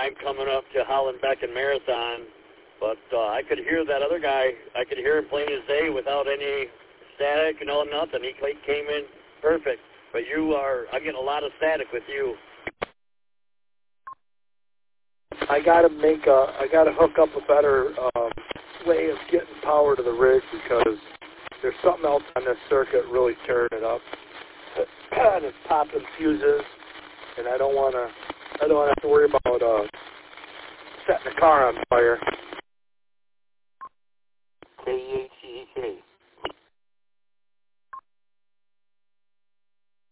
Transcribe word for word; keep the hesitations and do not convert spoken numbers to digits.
I'm coming up to Hollenbeck and Marathon, but uh, I could hear that other guy. I could hear him plain as day without any static, you know, nothing. He came in perfect. But you are, I'm getting a lot of static with you. I got to make a, I got to hook up a better um, way of getting power to the rig because there's something else on this circuit really tearing it up. And it's popping fuses, and I don't want to, I don't want to have to worry about uh, setting the car on fire.